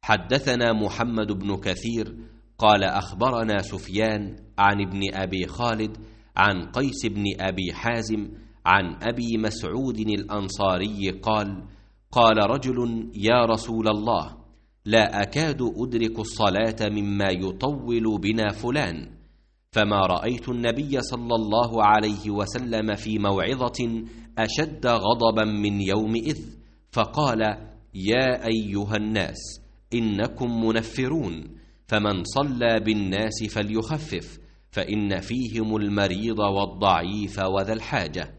حدثنا محمد بن كثير قال أخبرنا سفيان عن ابن أبي خالد عن قيس بن أبي حازم عن أبي مسعود الأنصاري قال: قال رجل: يا رسول الله، لا أكاد أدرك الصلاة مما يطول بنا فلان. فما رأيت النبي صلى الله عليه وسلم في موعظة أشد غضبا من يومئذ، فقال: يا أيها الناس، إنكم منفرون، فمن صلى بالناس فليخفف، فإن فيهم المريض والضعيف وذا الحاجة.